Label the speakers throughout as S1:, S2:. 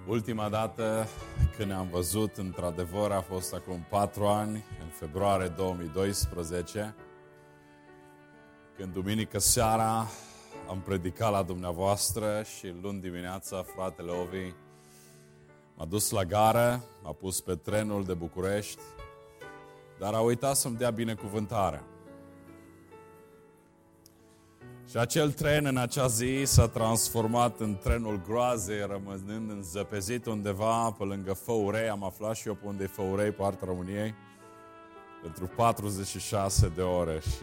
S1: Ultima dată când ne-am văzut, într-adevăr, a fost acum 4 ani, în februarie 2012, când duminică seara am predicat la dumneavoastră și luni dimineața fratele Ovi m-a dus la gară, m-a pus pe trenul de București, dar a uitat să-mi dea binecuvântarea. Și acel tren în acea zi s-a transformat în trenul groazei, rămânând înzăpezit undeva pe lângă Făurei. Am aflat și eu pe unde e Făurei, partea României, pentru 46 de ore. Și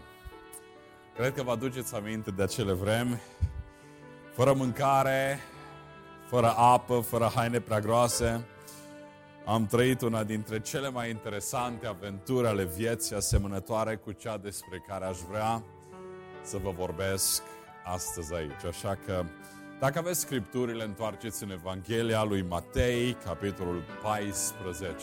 S1: cred că vă aduceți aminte de acele vremi, fără mâncare, fără apă, fără haine prea groase. Am trăit una dintre cele mai interesante aventuri ale vieții, asemănătoare cu cea despre care aș vrea să vă vorbesc astăzi aici. Așa că, dacă aveți scripturile, întoarceți în Evanghelia lui Matei, capitolul 14.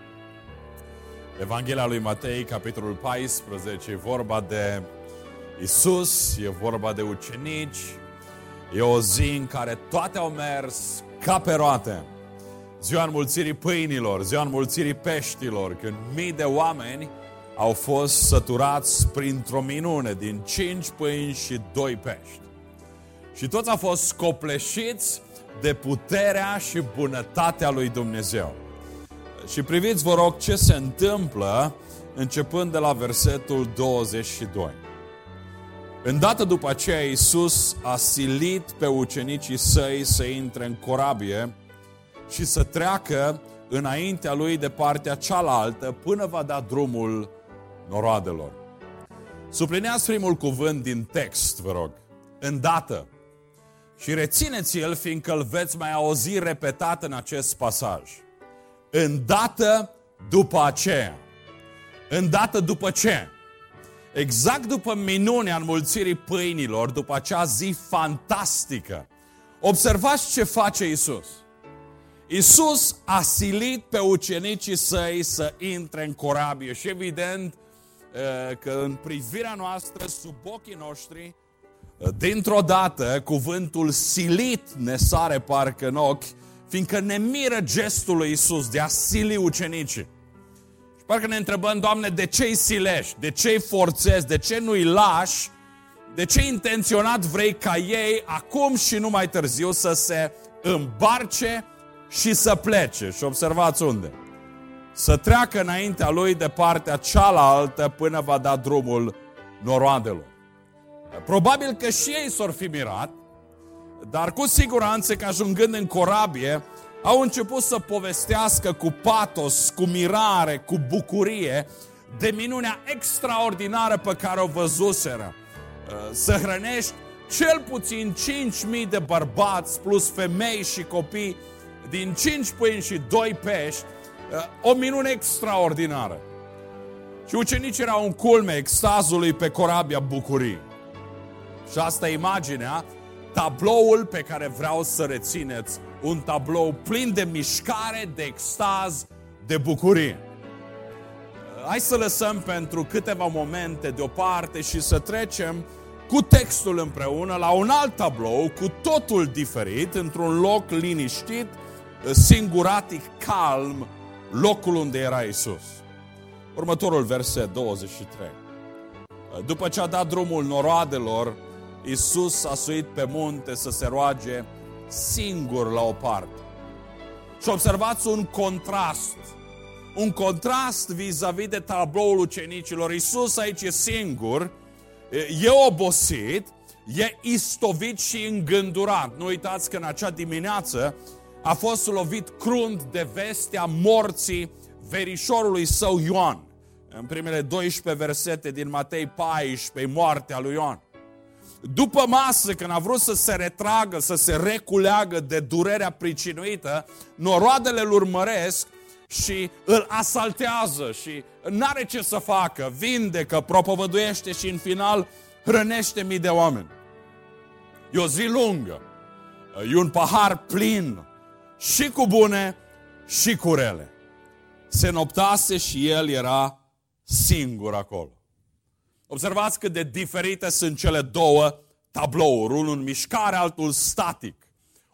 S1: Evanghelia lui Matei, capitolul 14, e vorba de Iisus, e vorba de ucenici, e o zi în care toate au mers ca pe roate. Ziua înmulțirii pâinilor, ziua înmulțirii peștilor, când mii de oameni au fost săturați printr-o minune din 5 pâini și 2 pești. Și toți au fost scopleșiți de puterea și bunătatea lui Dumnezeu. Și priviți, vă rog, ce se întâmplă începând de la versetul 22. Îndată după aceea, Iisus a silit pe ucenicii săi să intre în corabie și să treacă înaintea lui de partea cealaltă până va da drumul noroadelor. Sublineați primul cuvânt din text, vă rog. Îndată. Și rețineți-l, fiindcă îl veți mai auzi repetat în acest pasaj. Îndată după aceea. Îndată după ce? Exact după minunea înmulțirii pâinilor, după acea zi fantastică. Observați ce face Iisus. Iisus a silit pe ucenicii săi să intre în corabie și evident că în privirea noastră, sub ochii noștri, dintr-o dată cuvântul silit ne sare parcă în ochi, fiindcă ne miră gestul lui Iisus de a sili ucenicii. Și parcă ne întrebăm, Doamne, de ce îi silești? De ce îi forțezi? De ce nu îi lași? De ce intenționat vrei ca ei, acum și nu mai târziu, să se îmbarce și să plece? Și observați unde. Să treacă înaintea lui de partea cealaltă până va da drumul noroadelor. Probabil că și ei s-or fi mirat, dar cu siguranță că ajungând în corabie, au început să povestească cu patos, cu mirare, cu bucurie, de minunea extraordinară pe care o văzuseră. Să hrănești cel puțin 5.000 de bărbați plus femei și copii din 5 pâini și 2 pești, o minune extraordinară. Și ucenicii erau în culme extazului pe corabia bucurii. Și asta e imaginea, tabloul pe care vreau să rețineți, un tablou plin de mișcare, de extaz, de bucurie. Hai să lăsăm pentru câteva momente deoparte și să trecem cu textul împreună la un alt tablou cu totul diferit, într-un loc liniștit, singuratic, calm, locul unde era Iisus. Următorul verset 23. După ce a dat drumul noroadelor, Iisus a suit pe munte să se roage singur la o parte. Și observați un contrast. Un contrast vis-a-vis de tabloul ucenicilor. Iisus aici e singur, e obosit, e istovit și îngândurat. Nu uitați că în acea dimineață a fost lovit crunt de vestea morții verișorului său Ioan. În primele 12 versete din Matei 14, moartea lui Ioan. După masă, când a vrut să se retragă, să se reculeagă de durerea pricinuită, noroadele îl urmăresc și îl asaltează și n-are ce să facă, vindecă, propovăduiește și în final hrănește mii de oameni. E o zi lungă, e un pahar plin și cu bune și cu rele. Se noptase și el era singur acolo. Observați cât de diferite sunt cele două tablouri, unul în mișcare, altul static.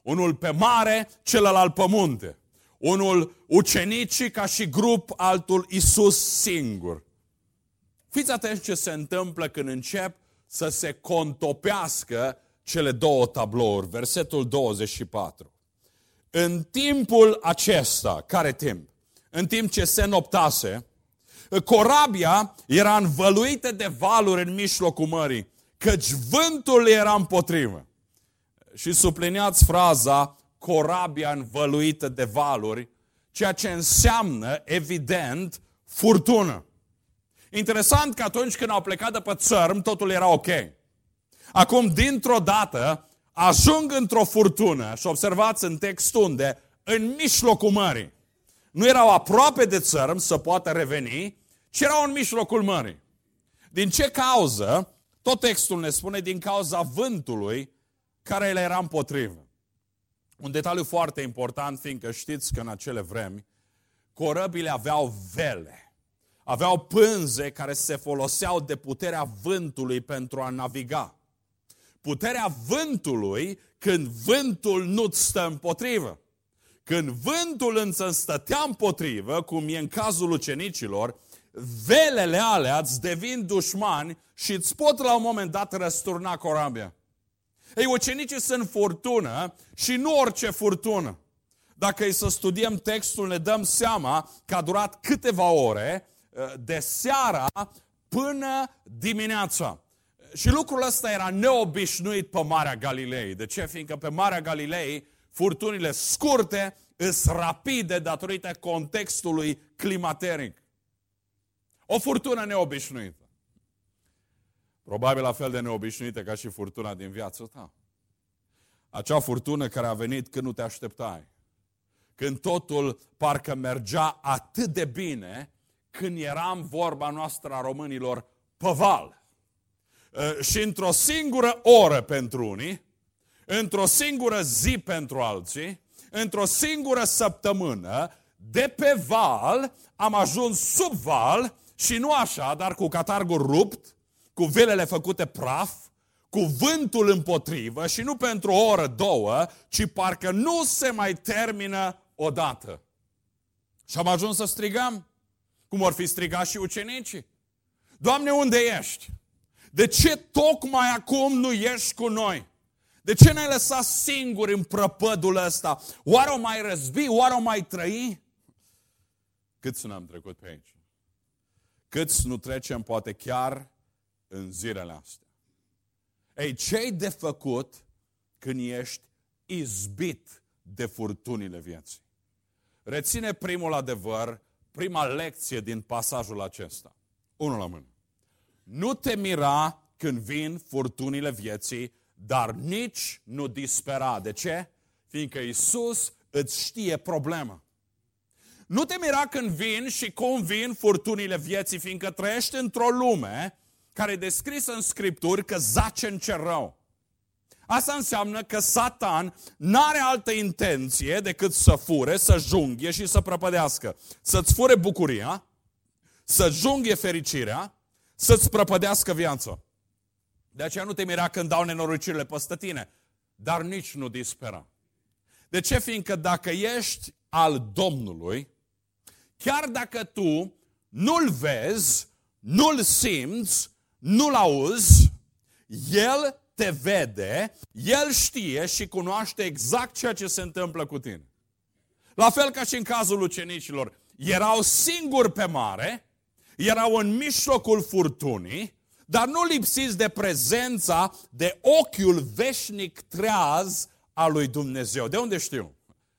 S1: Unul pe mare, celălalt pe munte. Unul ucenicii ca și grup, altul Iisus singur. Fiți atenți ce se întâmplă când încep să se contopească cele două tablouri. Versetul 24. În timpul acesta, care timp? În timp ce se noptase, corabia era învăluită de valuri în mijlocul mării, căci vântul era împotrivă. Și subliniați fraza, corabia învăluită de valuri, ceea ce înseamnă, evident, furtună. Interesant că atunci când au plecat de pe țărm, totul era ok. Acum, dintr-o dată, ajung într-o furtună și observați în text unde, în mijlocul mării. Nu erau aproape de țărm să poată reveni, ci erau în mijlocul mării. Din ce cauză? Tot textul ne spune din cauza vântului care le era împotrivă. Un detaliu foarte important, fiindcă știți că în acele vremi, corăbile aveau vele. Aveau pânze care se foloseau de puterea vântului pentru a naviga. Puterea vântului când vântul nu-ți stă împotrivă. Când vântul însă stătea împotrivă, cum e în cazul ucenicilor, velele alea îți devin dușmani și îți pot la un moment dat răsturna corabia. Ei, ucenicii sunt furtună și nu orice furtună. Dacă e să studiem textul, ne dăm seama că a durat câteva ore, de seara până dimineața. Și lucrul ăsta era neobișnuit pe Marea Galilei. De ce? Fiindcă pe Marea Galilei furtunile scurte îs rapide datorită contextului climateric. O furtună neobișnuită. Probabil la fel de neobișnuită ca și furtuna din viața ta. Acea furtună care a venit când nu te așteptai. Când totul parcă mergea atât de bine, când eram, vorba noastră a românilor, pe val. Și într-o singură oră pentru unii, într-o singură zi pentru alții, într-o singură săptămână, de pe val am ajuns sub val și nu așa, dar cu catargul rupt, cu velele făcute praf, cu vântul împotrivă și nu pentru o oră, două, ci parcă nu se mai termină odată. Și am ajuns să strigăm, cum or fi strigat și ucenicii. Doamne, unde ești? De ce tocmai acum nu ești cu noi? De ce ne-ai lăsat singuri în prăpădul ăsta? Oare o mai răzbi? Oare o mai trăi? Câți n-am trecut pe aici? Câți nu trecem poate chiar în zilele astea? Ei, ce-i de făcut când ești izbit de furtunile vieții? Reține primul adevăr, prima lecție din pasajul acesta. Unul la mână. Nu te mira când vin furtunile vieții, dar nici nu dispera. De ce? Fiindcă Iisus îți știe problema. Nu te mira când vin și cum vin furtunile vieții, fiindcă trăiești într-o lume care e descrisă în Scripturi că zace în cer rău. Asta înseamnă că Satan n-are altă intenție decât să fure, să junghie și să prăpădească. Să-ți fure bucuria, să junghie fericirea, să-ți prăpădească viața. De aceea nu te mira când dau nenorocirile peste tine, dar nici nu dispera. De ce? Fiindcă dacă ești al Domnului, chiar dacă tu nu-L vezi, nu-L simți, nu-L auzi, El te vede, El știe și cunoaște exact ceea ce se întâmplă cu tine. La fel ca și în cazul ucenicilor, erau singuri pe mare, erau în mijlocul furtunii, dar nu lipsiți de prezența, de ochiul veșnic treaz al lui Dumnezeu. De unde știu?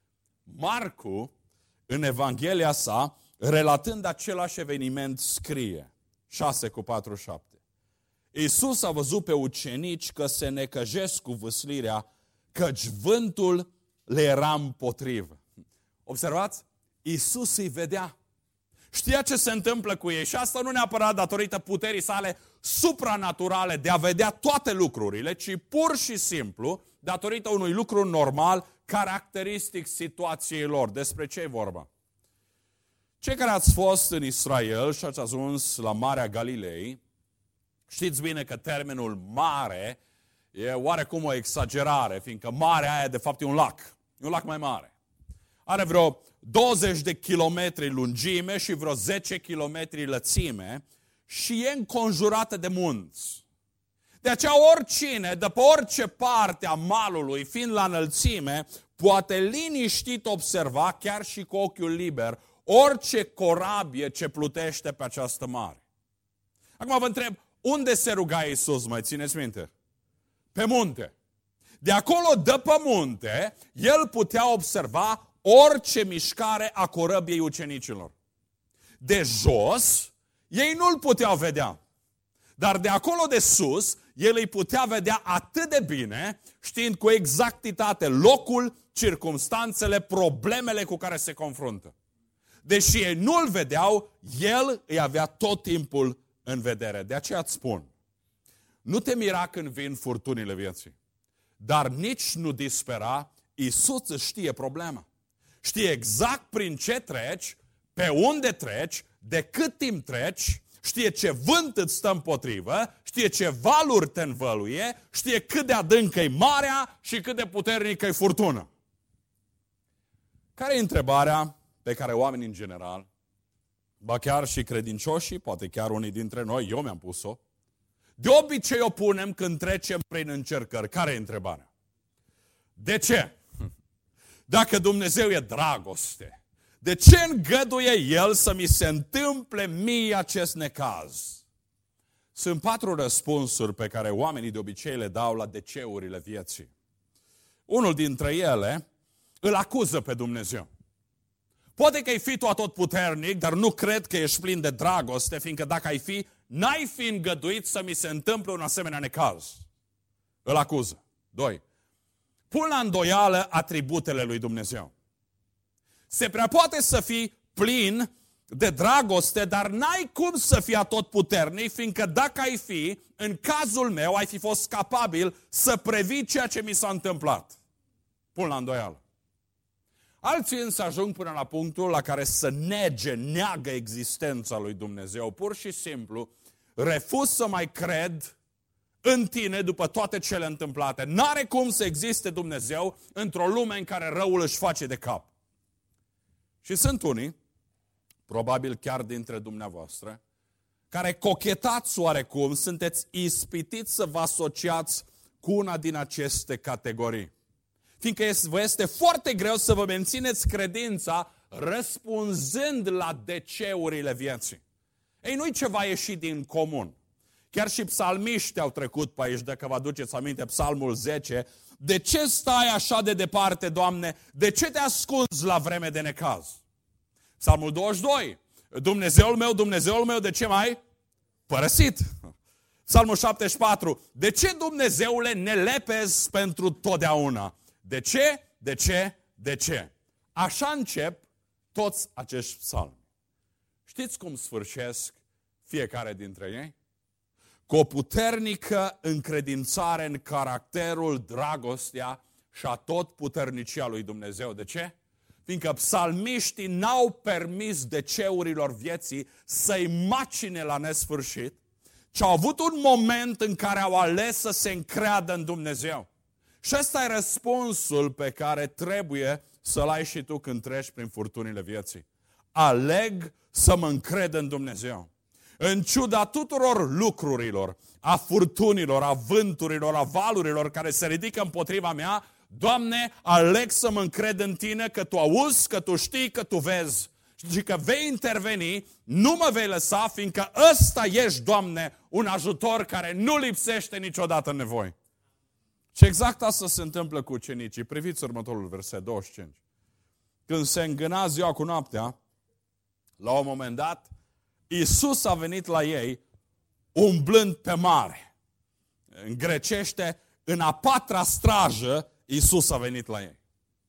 S1: Marcu, în Evanghelia sa, relatând același eveniment, scrie 6:47. Iisus a văzut pe ucenici că se necăjesc cu vâslirea, căci vântul le era împotrivă. Observați? Iisus îi vedea. Știa ce se întâmplă cu ei și asta nu neapărat datorită puterii sale supranaturale de a vedea toate lucrurile, ci pur și simplu datorită unui lucru normal, caracteristic situației lor. Despre ce e vorba? Cei care ați fost în Israel și ați ajuns la Marea Galilei, știți bine că termenul mare E oarecum o exagerare, fiindcă marea aia de fapt e un lac. E un lac mai mare. Are vreo 20 de kilometri lungime și vreo 10 kilometri lățime și e înconjurată de munți. De aceea oricine, de pe orice parte a malului, fiind la înălțime, poate liniștit observa, chiar și cu ochiul liber, orice corabie ce plutește pe această mare. Acum vă întreb, unde se ruga Iisus, mai țineți minte? Pe munte. De acolo, de pe munte, el putea observa orice mișcare a corăbiei ucenicilor. De jos, ei nu-l puteau vedea. Dar de acolo de sus, el îi putea vedea atât de bine, știind cu exactitate locul, circumstanțele, problemele cu care se confruntă. Deși ei nu-l vedeau, el îi avea tot timpul în vedere. De aceea îți spun, nu te mira când vin furtunile vieții, dar nici nu dispera, Iisus îți știe problema. Știe exact prin ce treci, pe unde treci, de cât timp treci, știe ce vânt îți stă împotrivă, știe ce valuri te învăluie, știe cât de adâncă e marea și cât de puternică e furtună. Care e întrebarea pe care oamenii în general, ba chiar și credincioșii, poate chiar unii dintre noi, eu mi-am pus-o, de obicei o punem când trecem prin încercări. Care e întrebarea? De ce? Dacă Dumnezeu e dragoste, de ce îngăduie El să mi se întâmple mie acest necaz? Sunt 4 răspunsuri pe care oamenii de obicei le dau la deceurile vieții. Unul dintre ele îl acuză pe Dumnezeu. Poate că ai fi tu atotputernic, dar nu cred că ești plin de dragoste, fiindcă dacă ai fi, n-ai fi îngăduit să mi se întâmple un asemenea necaz. Îl acuză. 2. Pun la îndoială atributele lui Dumnezeu. Se prea poate să fii plin de dragoste, dar n-ai cum să fii atotputernic, fiindcă dacă ai fi, în cazul meu, ai fi fost capabil să previi ceea ce mi s-a întâmplat. Pun la îndoială. Alții însă ajung până la punctul la care să neagă existența lui Dumnezeu. Pur și simplu, refuz să mai cred în tine după toate cele întâmplate. N-are cum să existe Dumnezeu într-o lume în care răul își face de cap. Și sunt unii, probabil chiar dintre dumneavoastră, care cochetați oarecum, sunteți ispitiți să vă asociați cu una din aceste categorii. Fiindcă vă este foarte greu să vă mențineți credința răspunzând la deceurile vieții. Ei, nu-i ceva ieșit din comun. Chiar și psalmiștii au trecut pe aici, dacă vă aduceți aminte, Psalmul 10. De ce stai așa de departe, Doamne? De ce te ascunzi la vreme de necaz? Psalmul 22. Dumnezeul meu, de ce m-ai părăsit? Psalmul 74. De ce, Dumnezeule, ne lepezi pentru totdeauna? De ce? De ce? De ce? Așa încep toți acești psalmi. Știți cum sfârșesc fiecare dintre ei? Cu o puternică încredințare în caracterul, dragostea și atotputernicia lui Dumnezeu. De ce? Fiindcă psalmiștii n-au permis deceurilor vieții să-i macine la nesfârșit, ci au avut un moment în care au ales să se încreadă în Dumnezeu. Și ăsta e răspunsul pe care trebuie să-l ai și tu când treci prin furtunile vieții. Aleg să mă încred în Dumnezeu. În ciuda tuturor lucrurilor, a furtunilor, a vânturilor, a valurilor care se ridică împotriva mea, Doamne, aleg să mă încred în Tine, că Tu auzi, că Tu știi, că Tu vezi și că vei interveni, nu mă vei lăsa, fiindcă ăsta ești, Doamne, un ajutor care nu lipsește niciodată în nevoi. Și exact asta se întâmplă cu ucenicii. Priviți următorul verset 25. Când se îngâna ziua cu noaptea, la un moment dat, Iisus a venit la ei umblând pe mare. În grecește, în a 4-a strajă, Iisus a venit la ei.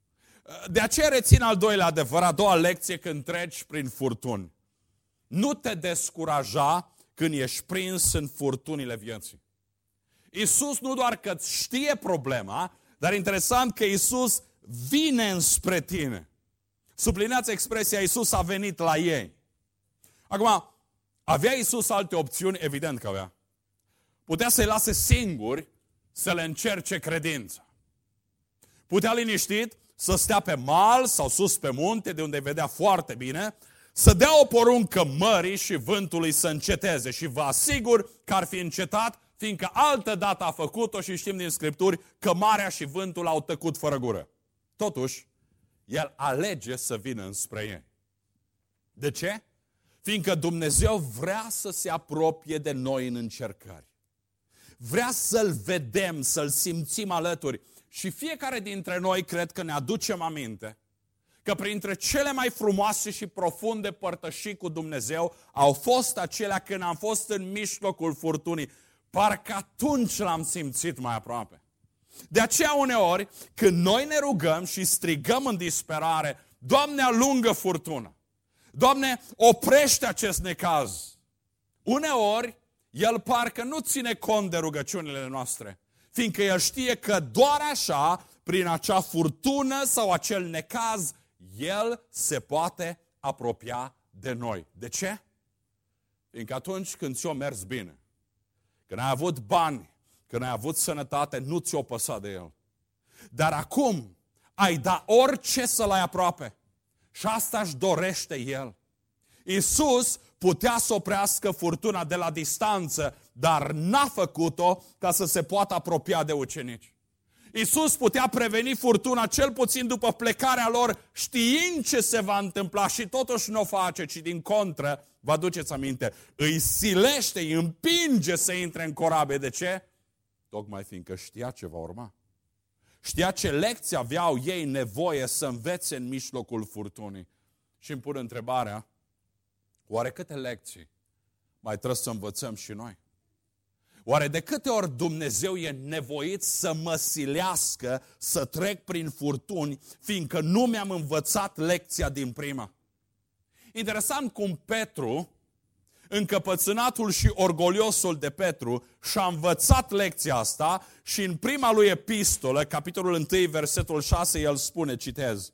S1: De aceea rețin al doilea adevăr, a doua lecție când treci prin furtuni. Nu te descuraja când ești prins în furtunile vieții. Iisus nu doar că știe problema, dar interesant că Iisus vine înspre tine. Subliniați expresia Iisus a venit la ei. Acum, avea Iisus alte opțiuni? Evident că avea. Putea să-i lase singuri să le încerce credința. Putea liniștit să stea pe mal sau sus pe munte, de unde vedea foarte bine, să dea o poruncă mării și vântului să înceteze. Și vă asigur că ar fi încetat, fiindcă altă dată a făcut-o și știm din Scripturi că marea și vântul au tăcut fără gură. Totuși, el alege să vină înspre ei. De ce? Fiindcă Dumnezeu vrea să se apropie de noi în încercări. Vrea să-L vedem, să-L simțim alături. Și fiecare dintre noi cred că ne aducem aminte că printre cele mai frumoase și profunde părtășii cu Dumnezeu au fost acelea când am fost în mijlocul furtunii. Parcă atunci l-am simțit mai aproape. De aceea uneori, când noi ne rugăm și strigăm în disperare, Doamne, alungă furtuna. Doamne, oprește acest necaz. Uneori, El parcă nu ține cont de rugăciunile noastre, fiindcă El știe că doar așa, prin acea furtună sau acel necaz, El se poate apropia de noi. De ce? Fiindcă atunci când ți-o mers bine, când ai avut bani, când ai avut sănătate, nu ți-o păsa de El. Dar acum ai da orice să-L ai aproape. Și asta își dorește El. Iisus putea să oprească furtuna de la distanță, dar n-a făcut-o ca să se poată apropia de ucenici. Iisus putea preveni furtuna cel puțin după plecarea lor, știind ce se va întâmpla și totuși nu o face, ci din contră, vă aduceți aminte, îi silește, îi împinge să intre în corabie. De ce? Tocmai fiindcă știa ce va urma. Știa ce lecții aveau ei nevoie să învețe în mijlocul furtunii. Și îmi pun întrebarea, oare câte lecții mai trebuie să învățăm și noi? Oare de câte ori Dumnezeu e nevoit să mă silească să trec prin furtuni, fiindcă nu mi-am învățat lecția din prima? Interesant cum Petru, încăpățânatul și orgoliosul de Petru, și-a învățat lecția asta și în prima lui epistolă, capitolul 1, versetul 6, el spune, citez,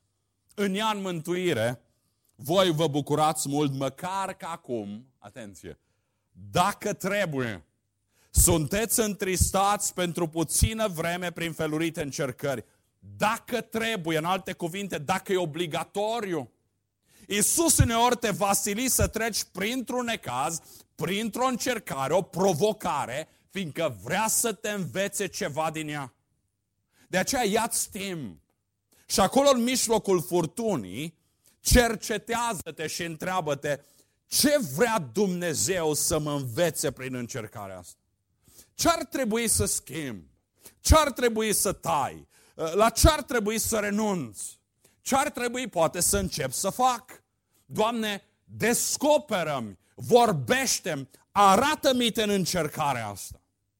S1: în ea în mântuire, voi vă bucurați mult, măcar că acum, atenție, dacă trebuie, sunteți întristați pentru puțină vreme prin felurite încercări. Dacă trebuie, în alte cuvinte, dacă e obligatoriu. Iisus uneori te va sili să treci printr-un necaz, printr-o încercare, o provocare, fiindcă vrea să te învețe ceva din ea. De aceea ia-ți timp. Și acolo în mijlocul furtunii, cercetează-te și întreabă-te ce vrea Dumnezeu să mă învețe prin încercarea asta. Ce ar trebui să schimb? Ce ar trebui să tai? La ce ar trebui să renunț? Ce ar trebui poate să încep să fac? Doamne, descoperă-mi, vorbește-mi, arată-mi-te în încercarea asta.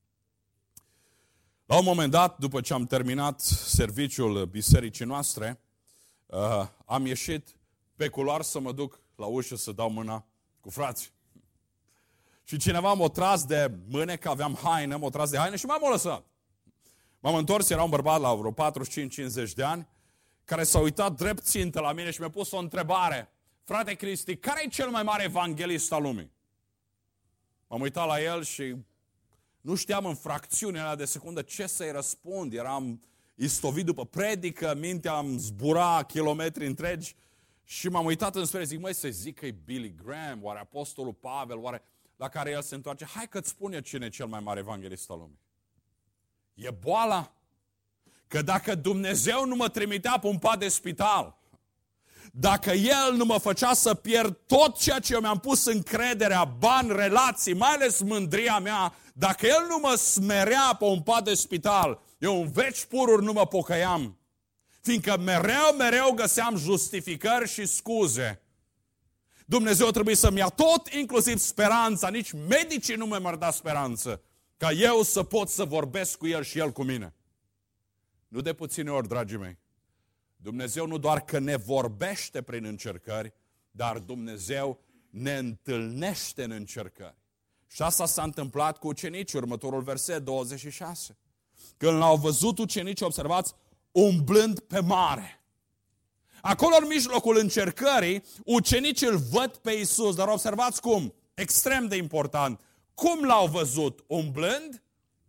S1: La un moment dat, după ce am terminat serviciul bisericii noastre, am ieșit pe culoar să mă duc la ușă să dau mâna cu frații. Și cineva m-a tras de mânecă, aveam haină, m-a tras de haină și m-am lăsat. M-am întors, era un bărbat la vreo 45-50 de ani, care s-a uitat drept țintă la mine și mi-a pus o întrebare. Frate Cristi, care e cel mai mare evanghelist al lumii? M-am uitat la el și nu știam în fracțiunea de secundă ce să-i răspund. Eram istovit după predică, mintea îmi zbura kilometri întregi și m-am uitat înspre, zic, măi, să zic că e Billy Graham, oare Apostolul Pavel, oare... La care el se întoarce, hai că-ți spune cine e cel mai mare evanghelist al lumii. E boala. Că dacă Dumnezeu nu mă trimitea pe un pat de spital, dacă El nu mă făcea să pierd tot ceea ce eu mi-am pus încrederea, bani, relații, mai ales mândria mea, dacă El nu mă smerea pe un pat de spital, eu în veci pururi nu mă pocăiam. Fiindcă mereu găseam justificări și scuze. Dumnezeu trebuie să-mi ia tot, inclusiv speranța. Nici medicii nu mi-ar da speranță. Ca eu să pot să vorbesc cu El și El cu mine. Nu de puține ori, dragii mei. Dumnezeu nu doar că ne vorbește prin încercări, dar Dumnezeu ne întâlnește în încercări. Și asta s-a întâmplat cu ucenicii, următorul verset 26. Când l-au văzut ucenicii, observați, umblând pe mare. Acolo, în mijlocul încercării, ucenicii îl văd pe Iisus, dar observați cum, extrem de important, cum l-au văzut umblând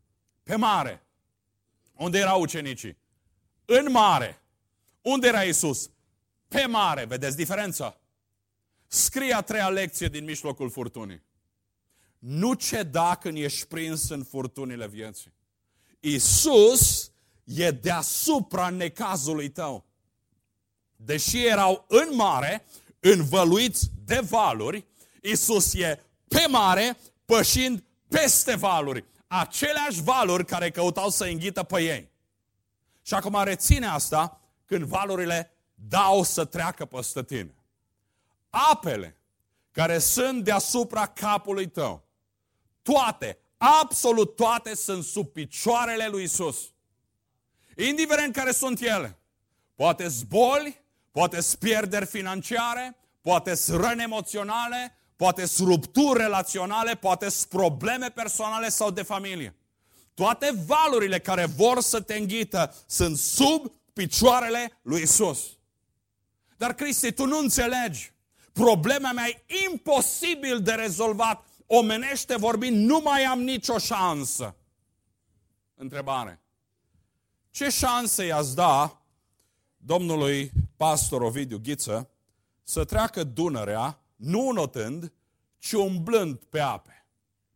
S1: Pe mare. Unde erau ucenicii? În mare. Unde era Iisus? Pe mare. Vedeți diferența? Scrie a treia lecție din mijlocul furtunii. Nu ceda când ești prins în furtunile vieții. Iisus e deasupra necazului tău. Deși erau în mare, învăluiți de valuri, Iisus e pe mare, pășind peste valuri. Aceleași valuri care căutau să înghită pe ei. Și acum reține asta când valurile dau să treacă peste tine. Apele care sunt deasupra capului tău, toate, absolut toate sunt sub picioarele lui Iisus. Indiferent care sunt ele. Poate-s boli, poate-s pierderi financiare, poate-s răni emoționale, poate-s rupturi relaționale, poate-s probleme personale sau de familie. Toate valurile care vor să te înghită sunt sub picioarele lui Iisus. Dar, Cristi, tu nu înțelegi. Problema mea e imposibil de rezolvat. Omenește vorbind, nu mai am nicio șansă. Întrebare. Ce șanse i-ați da domnului pastor Ovidiu Ghiță să treacă Dunărea, nu înotând, ci umblând pe ape?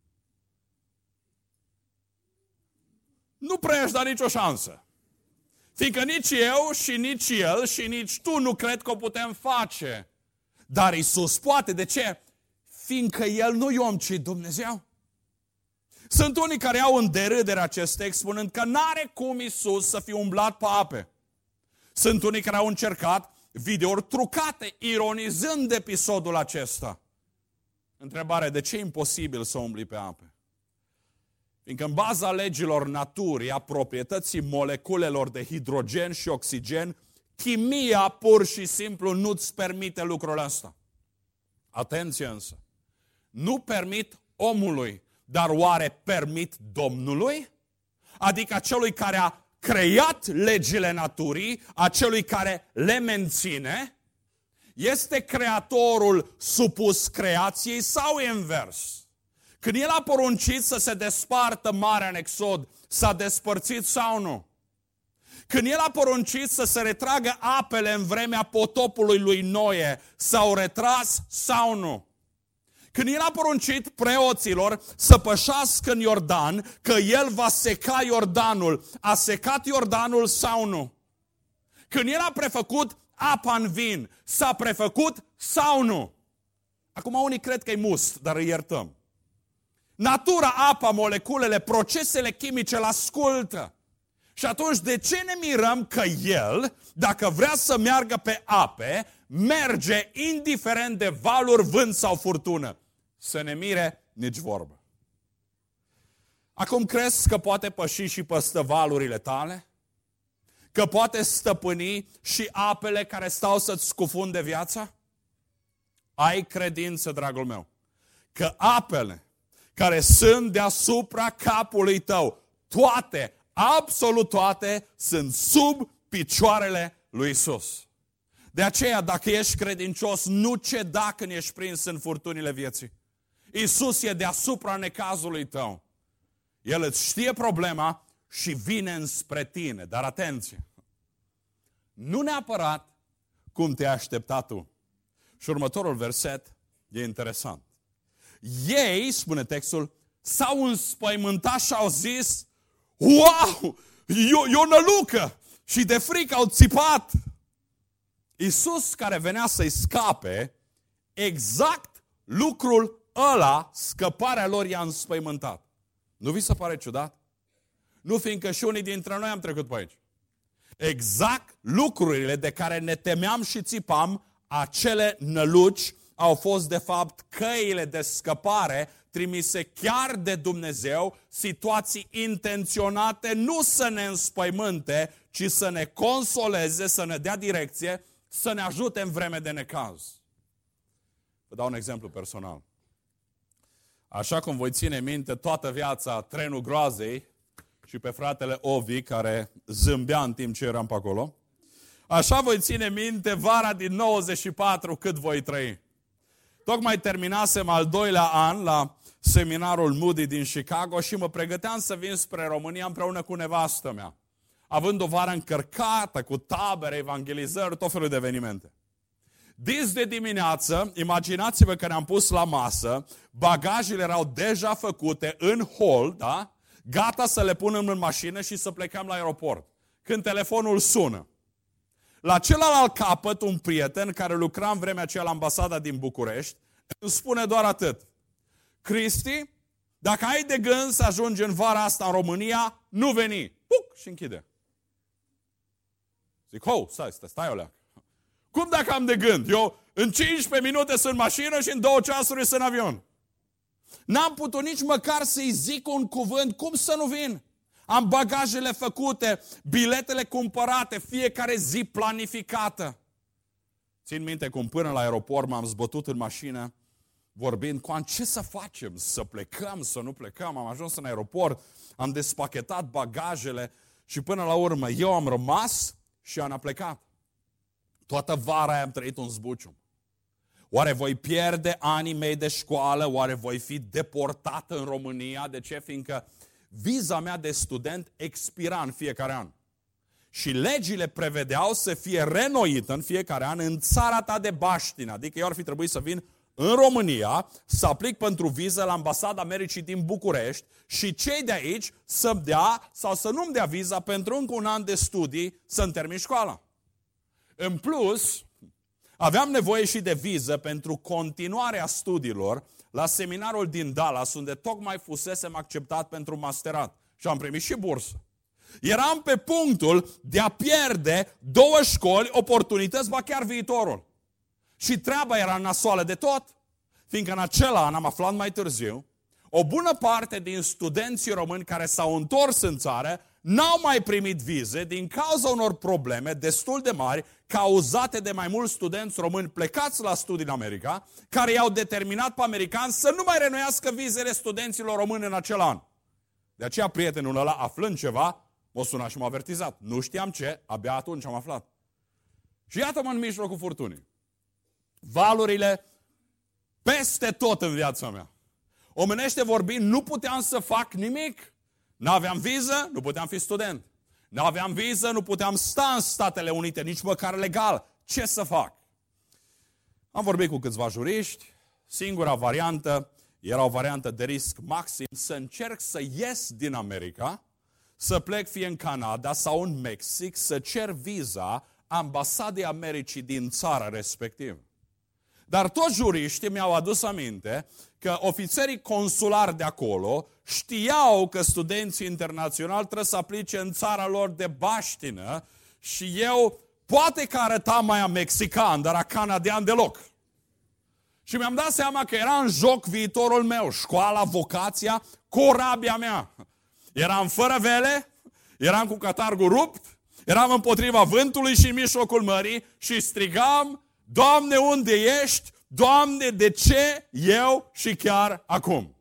S1: Nu prea aș da nicio șansă. Fiindcă nici eu și nici el și nici tu nu cred că o putem face. Dar Iisus poate. De ce? Fiindcă El nu e om, ci Dumnezeu. Sunt unii care au în derâdere acest text spunând că n-are cum Iisus să fie umblat pe ape. Sunt unii care au încercat videouri trucate, ironizând episodul acesta. Întrebare, de ce e imposibil să umbli pe ape? Fiindcă în baza legilor naturii, a proprietății moleculelor de hidrogen și oxigen, chimia pur și simplu nu-ți permite lucrul ăsta. Atenție însă! Nu permit omului, dar oare permit Domnului? Adică acelui care a creat legile naturii, acelui care le menține? Este creatorul supus creației sau invers? Când El a poruncit să se despartă marea în Exod, s-a despărțit sau nu? Când El a poruncit să se retragă apele în vremea potopului lui Noe, s-au retras sau nu? Când El a poruncit preoților să pășească în Iordan, că El va seca Iordanul, a secat Iordanul sau nu? Când El a prefăcut apa în vin, s-a prefăcut sau nu? Acum unii cred că e must, dar îi iertăm. Natura, apa, moleculele, procesele chimice îl ascultă. Și atunci de ce ne mirăm că El, dacă vrea să meargă pe ape, merge indiferent de valuri, vânt sau furtună? Să ne mire nici vorbă. Acum crezi că poate păși și peste valurile tale? Că poate stăpâni și apele care stau să-ți scufunde viața? Ai credință, dragul meu, că apele care sunt deasupra capului tău, toate, absolut toate, sunt sub picioarele lui Iisus. De aceea, dacă ești credincios, nu ceda când ești prins în furtunile vieții. Iisus e deasupra necazului tău. El îți știe problema și vine înspre tine. Dar atenție! Nu neapărat cum te-ai așteptat tu. Și următorul verset e interesant. Ei, spune textul, s-au înspăimântat și au zis: wow, e o nălucă! Și de frică au țipat. Iisus, care venea să-i scape, exact lucrul ăla, scăparea lor i-a înspăimântat. Nu vi se pare ciudat? Nu, fiindcă și unii dintre noi am trecut pe aici. Exact lucrurile de care ne temeam și țipam, acele năluci, au fost de fapt căile de scăpare trimise chiar de Dumnezeu, situații intenționate nu să ne înspăimânte, ci să ne consoleze, să ne dea direcție, să ne ajute în vreme de necaz. Vă dau un exemplu personal. Așa cum voi ține minte toată viața Trenul Groazei și pe fratele Ovi, care zâmbea în timp ce eram pe acolo, așa voi ține minte vara din 94 cât voi trăi. Tocmai terminasem al 2-lea an la seminarul Moody din Chicago și mă pregăteam să vin spre România împreună cu nevastă mea, având o vară încărcată cu tabere, evangelizări, tot felul de evenimente. Dis de dimineață, imaginați-vă că ne-am pus la masă, bagajele erau deja făcute în hol, da? Gata să le punem în mașină și să plecăm la aeroport. Când telefonul sună. La celălalt capăt, un prieten care lucra în vremea aceea la ambasada din București, îmi spune doar atât. Cristi, dacă ai de gând să ajungi în vara asta în România, nu veni. Puc! Și închide. Zic, stai o leacă. Cum dacă am de gând? Eu în 15 minute sunt în mașină și în 2 ceasuri sunt în avion. N-am putut nici măcar să-i zic un cuvânt, cum să nu vin? Am bagajele făcute, biletele cumpărate, fiecare zi planificată. Țin minte cum până la aeroport m-am zbătut în mașină, vorbind cu ce să facem, să plecăm, să nu plecăm. Am ajuns în aeroport, am despachetat bagajele și până la urmă eu am rămas și am plecat. Toată vara aia am trăit un zbucium. Oare voi pierde anii mei de școală? Oare voi fi deportat în România? De ce? Fiindcă viza mea de student expira în fiecare an. Și legile prevedeau să fie renoită în fiecare an în țara ta de baștină. Adică eu ar fi trebuit să vin în România, să aplic pentru viză la Ambasada Americii din București și cei de aici să-mi dea sau să nu-mi dea viza pentru încă un an de studii să-mi termin școala. În plus, aveam nevoie și de viză pentru continuarea studiilor la seminarul din Dallas, unde tocmai fusesem acceptat pentru masterat. Și am primit și bursă. Eram pe punctul de a pierde 2 școli, oportunități, ba chiar viitorul. Și treaba era nasoală de tot, fiindcă în acel an, am aflat mai târziu, o bună parte din studenții români care s-au întors în țară n-au mai primit vize din cauza unor probleme destul de mari cauzate de mai mulți studenți români plecați la studii în America, care i-au determinat pe americani să nu mai renoiască vizele studenților români în acel an. De aceea prietenul ăla, aflând ceva, m-a sunat și m-a avertizat. Nu știam ce, abia atunci am aflat. Și iată-mă în mijlocul furtunii. Valurile peste tot în viața mea. Omenește vorbind, nu puteam să fac nimic. N-aveam viză, nu puteam fi student. N-aveam viză, nu puteam sta în Statele Unite, nici măcar legal. Ce să fac? Am vorbit cu câțiva juriști. Singura variantă era o variantă de risc maxim, să încerc să ies din America, să plec fie în Canada sau în Mexic, să cer viza Ambasadei Americii din țara respectivă. Dar toți juriștii mi-au adus aminte că ofițerii consulari de acolo știau că studenții internaționali trebuie să aplice în țara lor de baștină și eu poate că arătam mai mexican, dar a canadian deloc. Și mi-am dat seama că era în joc viitorul meu, școala, vocația, corabia mea. Eram fără vele, eram cu catargul rupt, eram împotriva vântului și în mijlocul mării și strigam, Doamne, unde ești? Doamne, de ce eu și chiar acum?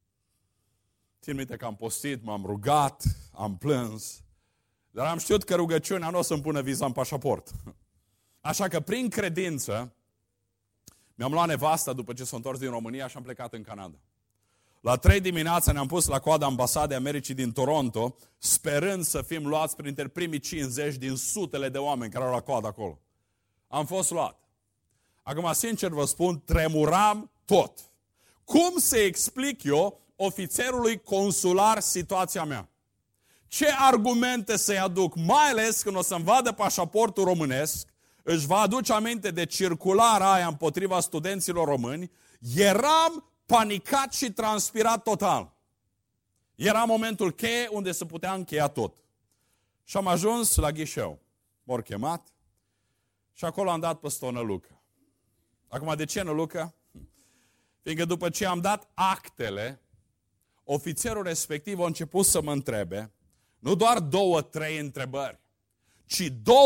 S1: Țin minte că am postit, m-am rugat, am plâns, dar am știut că rugăciunea nu o să-mi pună viza în pașaport. Așa că prin credință mi-am luat nevasta după ce s-a întors din România și am plecat în Canada. La 3 dimineața ne-am pus la coada Ambasadei Americii din Toronto, sperând să fim luați printre primii 50 din sutele de oameni care au la coadă acolo. Am fost luat. Acum, sincer vă spun, tremuram tot. Cum să explic eu ofițerului consular situația mea? Ce argumente să-i aduc? Mai ales când o să-mi vadă pașaportul românesc, își va aduce aminte de circulara aia împotriva studenților români, eram panicat și transpirat total. Era momentul cheie unde se putea încheia tot. Și am ajuns la ghișeu. M-au chemat și acolo am dat peste o nălucă. Acum, de ce nălucă? Fiindcă după ce am dat actele, ofițerul respectiv a început să mă întrebe, nu doar 2-3 întrebări, ci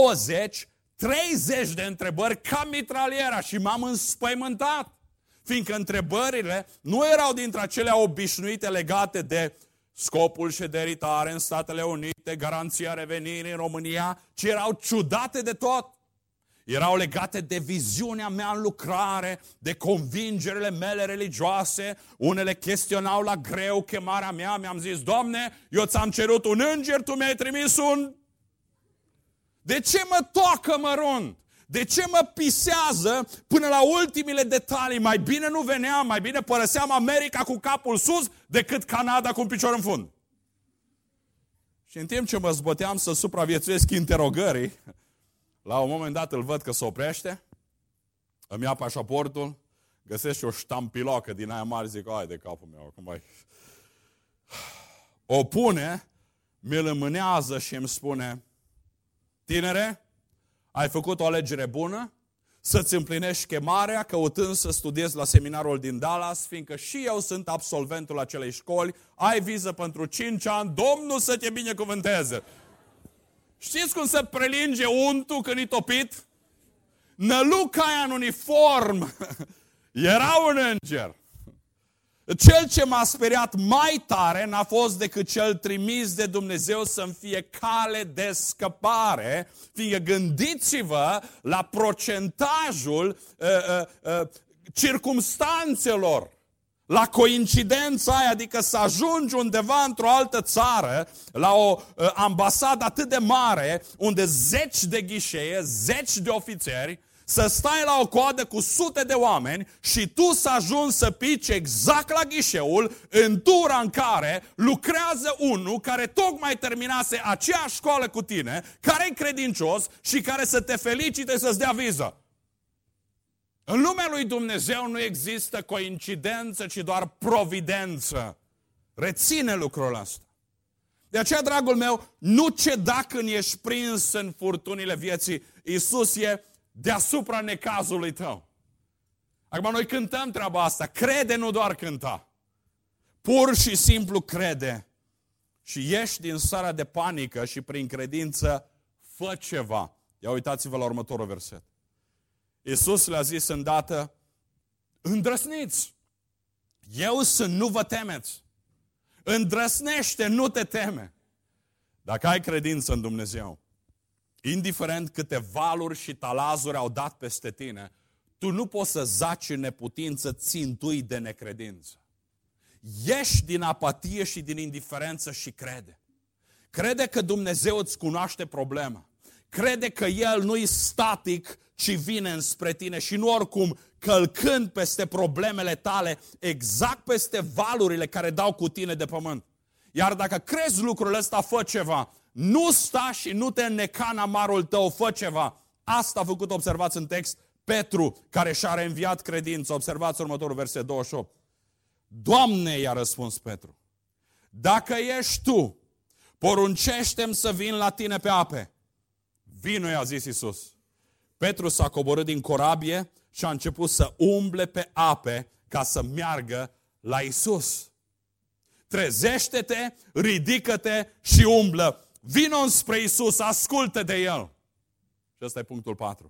S1: 20-30 de întrebări ca mitraliera și m-am înspăimântat. Fiindcă întrebările nu erau dintre acelea obișnuite legate de scopul șederii tare în Statele Unite, garanția revenirii în România, ci erau ciudate de tot. erau legate de viziunea mea în lucrare, de convingerile mele religioase. Unele chestionau la greu chemarea mea. Mi-am zis, Doamne, eu ți-am cerut un înger, Tu mi-ai trimis un... De ce mă toacă mărunt? De ce mă pisează până la ultimile detalii? Mai bine nu veneam, mai bine părăseam America cu capul sus decât Canada cu un picior în fund. Și în timp ce mă zbăteam să supraviețuiesc interogării, la un moment dat îl văd că se oprește, îmi ia pașaportul, găsește o ștampilocă din aia mare, zic, hai de capul meu, acum mai... O pune, mi-l înmânează și îmi spune, tinere, ai făcut o alegere bună, să-ți împlinești chemarea, căutând să studiezi la seminarul din Dallas, fiindcă și eu sunt absolventul acelei școli, ai viză pentru 5 ani, Domnul să te binecuvânteze. Știți cum se prelinge untul când e topit? Năluca aia în uniform era un înger. Cel ce m-a speriat mai tare n-a fost decât cel trimis de Dumnezeu să-mi fie cale de scăpare, fiindcă gândiți-vă la procentajul circumstanțelor, la coincidența aia, adică să ajungi undeva într-o altă țară, la o ambasadă atât de mare, unde zeci de ghișee, zeci de ofițeri, să stai la o coadă cu sute de oameni și tu să ajungi să pici exact la ghișeul, în tura în care lucrează unul care tocmai terminase aceeași școală cu tine, care e credincios și care să te felicite să-ți dea viză. În lumea lui Dumnezeu nu există coincidență, ci doar providență. Reține lucrul ăsta. De aceea, dragul meu, nu ceda când ești prins în furtunile vieții. Iisus e deasupra necazului tău. Acum noi cântăm treaba asta. Crede, nu doar cânta. Pur și simplu crede. Și ieși din starea de panică și prin credință fă ceva. Ia uitați-vă la următorul verset. Iisus le-a zis îndată, îndrăsniți. Eu sunt, nu vă temeți. Îndrăsnește, nu te teme. Dacă ai credință în Dumnezeu, indiferent câte valuri și talazuri au dat peste tine, tu nu poți să zaci în neputință țintui de necredință. Ieși din apatie și din indiferență și crede. Crede că Dumnezeu îți cunoaște problema. Crede că El nu-i static, ci vine înspre tine și nu oricum călcând peste problemele tale, exact peste valurile care dau cu tine de pământ. Iar dacă crezi lucrul ăsta, fă ceva. Nu sta și nu te înneca în amarul tău, fă ceva. Asta a făcut, observați în text, Petru, care și-a reînviat credința. Observați următorul verset 28. Doamne, i-a răspuns Petru, dacă ești Tu, poruncește-mi să vin la Tine pe ape. Vino, i-a zis Iisus. Petru s-a coborât din corabie și a început să umble pe ape ca să meargă la Iisus. Trezește-te, ridică-te și umblă. Vino înspre Iisus, ascultă de El. Și ăsta e punctul 4.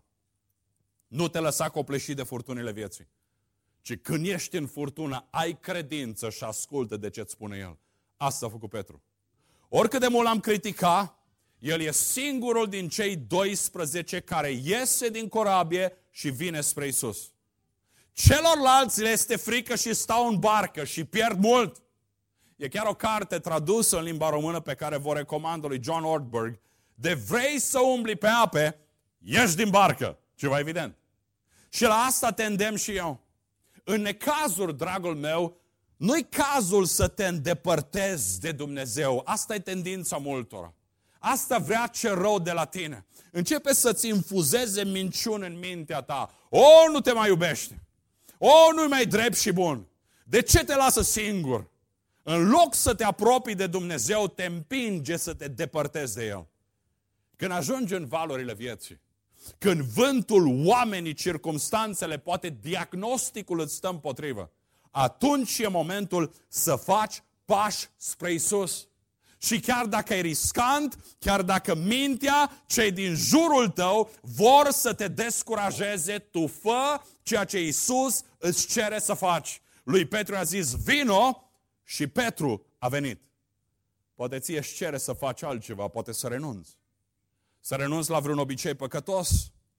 S1: Nu te lăsa copleșit de furtunile vieții, ci când ești în furtună, ai credință și ascultă de ce-ți spune El. Asta a făcut Petru. Oricât de mult l-am criticat, el e singurul din cei 12 care iese din corabie și vine spre Iisus. Celorlalți le este frică și stau în barcă și pierd mult. E chiar o carte tradusă în limba română pe care vă recomand lui John Ortberg. De vrei să umbli pe ape, ieși din barcă. Ceva evident. Și la asta te îndemn și eu. În necazuri, dragul meu, nu-i cazul să te îndepărtezi de Dumnezeu. Asta e tendința multora. Asta vrea ce rău de la tine. Începe să-ți infuzeze minciuni în mintea ta. O, nu te mai iubește. O, nu-i mai drept și bun. De ce te lasă singur? În loc să te apropii de Dumnezeu, te împinge să te depărtezi de El. Când ajungi în valurile vieții, când vântul, oamenii, circumstanțele, poate diagnosticul îți stă împotrivă, atunci e momentul să faci pași spre Iisus. Și chiar dacă e riscant, chiar dacă mintea, cei din jurul tău vor să te descurajeze, tu fă ceea ce Iisus îți cere să faci. Lui Petru a zis, vino, și Petru a venit. Poate ție își cere să faci altceva, poate să renunți. Să renunți la vreun obicei păcătos.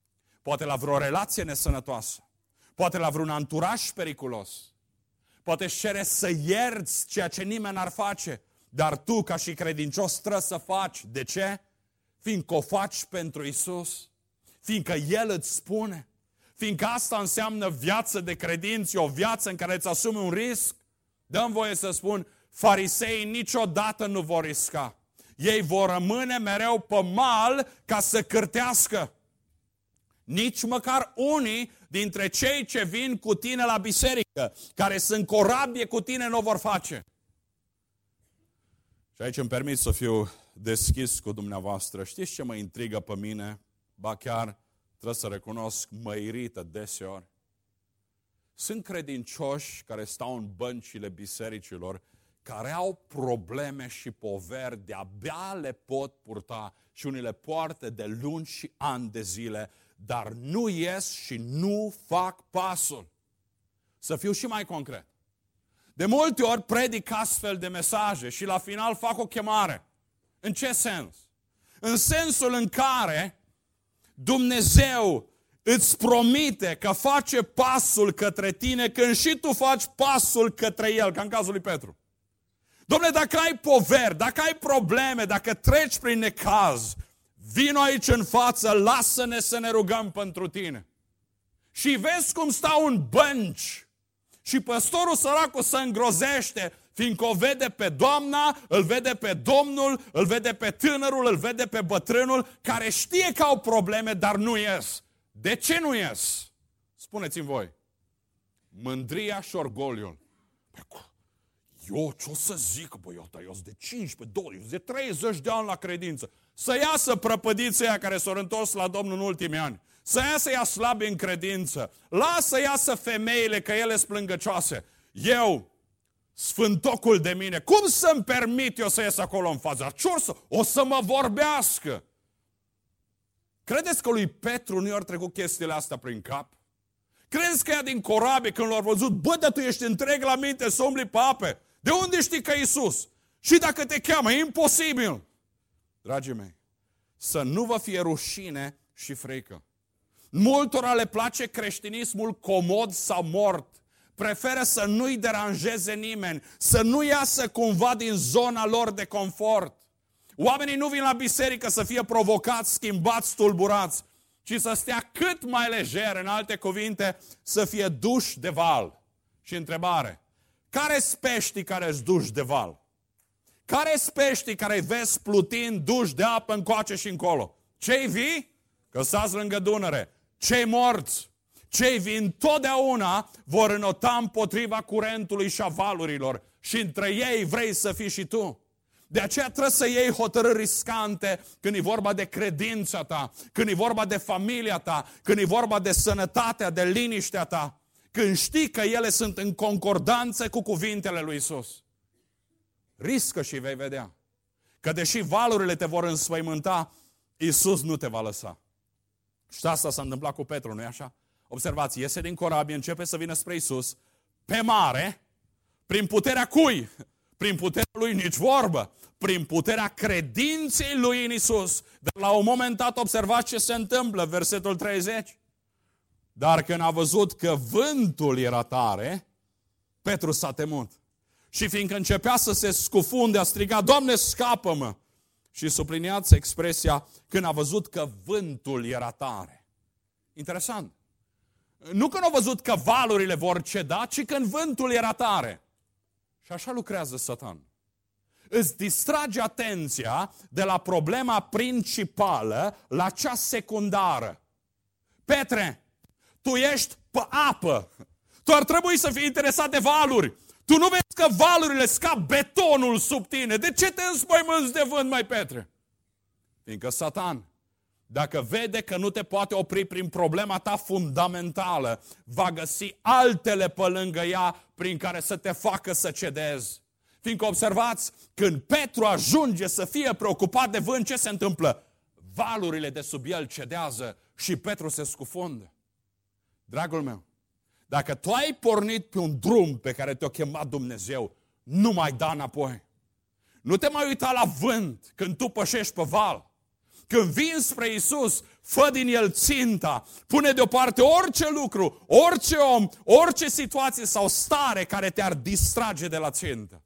S1: poate la vreo relație nesănătoasă, poate la vreun anturaj periculos, poate își cere să ierți ceea ce nimeni n-ar face, dar tu, ca și credincios, trebuie să faci. De ce? Fiindcă o faci pentru Iisus, fiindcă El îți spune, fiindcă asta înseamnă viață de credință, o viață în care îți asumi un risc. Dă-mi voie să spun, fariseii niciodată nu vor risca. Ei vor rămâne mereu pe mal ca să cârtească. Nici măcar unii dintre cei ce vin cu tine la biserică, care sunt corabie cu tine, nu o vor face. Și aici îmi permit să fiu deschis cu dumneavoastră. Știți ce mă intrigă pe mine? Ba chiar, trebuie să recunosc, mă irită deseori. Sunt credincioși care stau în băncile bisericilor, care au probleme și poveri, de-abia le pot purta și unii le poartă de luni și ani de zile, dar nu ies și nu fac pasul. Să fiu și mai concret. De multe ori predic astfel de mesaje și la final fac o chemare. În ce sens? În sensul în care Dumnezeu îți promite că face pasul către tine când și tu faci pasul către El, ca în cazul lui Petru. Dom'le, dacă ai poveri, dacă ai probleme, dacă treci prin necaz, vino aici în față, lasă-ne să ne rugăm pentru tine. Și vezi cum stau în bănci și păstorul săracul se îngrozește, fiindcă o vede pe doamna, îl vede pe domnul, îl vede pe tânărul, îl vede pe bătrânul, care știe că au probleme, dar nu ies. De ce nu ies? Spuneți-mi voi. Mândria și orgoliul. Eu ce o să zic, băi, eu sunt de 15, 20, de 30 de ani la credință. Să iasă prăpădiții aia care s-au întors la Domnul în ultimii ani. Să iasă ea slabi în credință. Lasă iasă femeile, că ele sunt plângăcioase. Eu, sfântocul de mine, cum să-mi permit eu să ies acolo în față? O să mă vorbească. Credeți că lui Petru nu i-au trecut chestiile astea prin cap? Credeți că ea din corabie, când l-au văzut, bă, dar tu ești întreg la minte să umbli pe ape? De unde știi că e Iisus? Și dacă te cheamă, e imposibil. Dragii mei, să nu vă fie rușine și frică. Multora le place creștinismul comod sau mort. Preferă să nu-i deranjeze nimeni, să nu iasă cumva din zona lor de confort. Oamenii nu vin la biserică să fie provocați, schimbați, tulburați, ci să stea cât mai lejer, în alte cuvinte, să fie duși de val. Și întrebare, care-s peștii care-s duși de val? Care-s peștii care-i vezi plutind, duși de apă încoace și încolo? Cei vii? Că stați lângă Dunăre. Cei morți? Cei vii întotdeauna vor înota împotriva curentului și a valurilor. Și între ei vrei să fii și tu. De aceea trebuie să iei hotărâri riscante când e vorba de credința ta, când e vorba de familia ta, când e vorba de sănătatea, de liniștea ta, când știi că ele sunt în concordanță cu cuvintele lui Iisus. Riscă și vei vedea că deși valurile te vor înspăimânta, Iisus nu te va lăsa. Și asta s-a întâmplat cu Petru, nu-i așa? Observați, iese din corabie, începe să vină spre Iisus, pe mare, prin puterea cui? Prin puterea lui nici vorbă, prin puterea credinței lui în Iisus. Dar la un moment dat observați ce se întâmplă, versetul 30. Dar când a văzut că vântul era tare, Petru s-a temut. Și fiindcă începea să se scufunde, a strigat, Doamne, scapă-mă! Și subliniați expresia, când a văzut că vântul era tare. Interesant. Nu când a văzut că valurile vor ceda, ci când vântul era tare. Și așa lucrează Satan. Îți distrage atenția de la problema principală la cea secundară. Petre, tu ești pe apă. Tu ar trebui să fii interesat de valuri. Tu nu vezi că valurile scap betonul sub tine. De ce te înspăimânți de vânt, mai Petre? Fiindcă Satan, dacă vede că nu te poate opri prin problema ta fundamentală, va găsi altele pe lângă ea prin care să te facă să cedezi. Fiindcă observați, când Petru ajunge să fie preocupat de vânt, ce se întâmplă? Valurile de sub el cedează și Petru se scufundă. Dragul meu, dacă tu ai pornit pe un drum pe care te-a chemat Dumnezeu, nu mai da înapoi. Nu te mai uita la vânt când tu pășești pe val. Când vii spre Iisus, fă din el ținta, pune deoparte orice lucru, orice om, orice situație sau stare care te-ar distrage de la țintă.